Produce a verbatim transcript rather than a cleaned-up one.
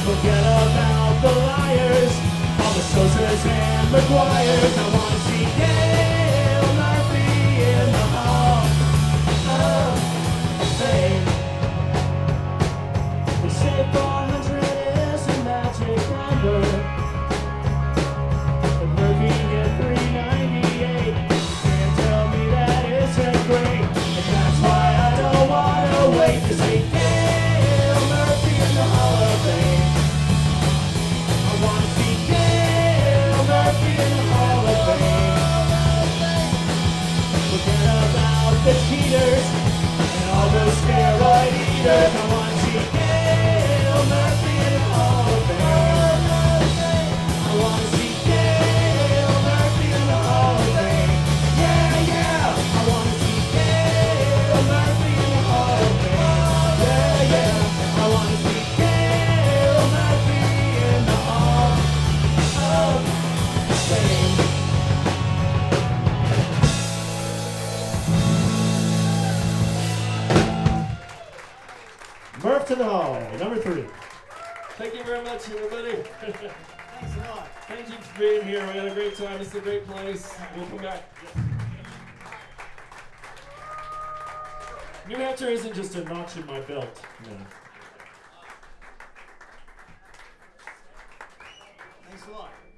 Forget about the liars, all the Sosas and McGuires. I want to see Dale Murphy in the Hall of Fame. They say four hundred is a magic number, but Murphy hit three ninety-eight. Can't tell me that isn't great, and that's why I don't want to wait to see Dale Murphy in the Hall of Fame. I want to see Dale Murphy in the Hall of Fame. Forget about the cheaters and all those steroid eaters. I want to see Dale Murphy in the Hall of Fame. I want to see Dale Murphy in the Hall of Fame. Yeah, yeah. I want to see Dale Murphy in the Hall of Fame. Yeah, yeah. I want to see Dale Murphy in the Hall of Fame. Murph to the Hall, number three. Thank you very much, everybody. Thanks a lot. Thank you for being here. We had a great time. It's a great place. We'll come back. New Hampshire isn't just a notch in my belt. No. Thanks a lot.